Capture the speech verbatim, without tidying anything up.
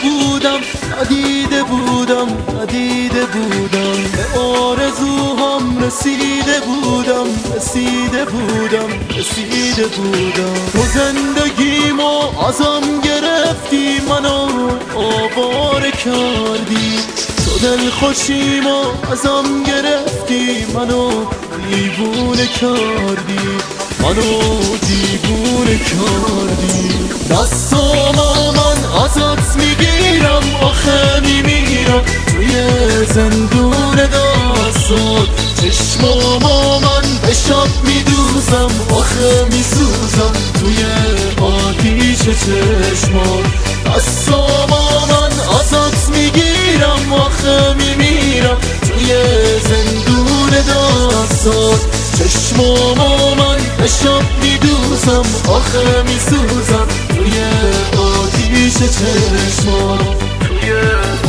بودم ندیده بودم ندیده بودم به آرزوهام رسیده بودم رسیده بودم رسیده بودم تو زندگیمو ازم گرفتی منو آواره کردی تو دل خوشیمو ازم گرفتی منو دیوونه کردی منو دیوونه کردی دستامو من ازت میگیرم آخه میمیرم توی زندون دستات چشمامو من به شب میدوزم آخه میسوزم توی آتیش چشمات دستامو من ازت میگیرم آخه میمیرم توی زندون دستات چشمامو من به شب میدوزم آخه میسوزم توی آتیش چشمات توی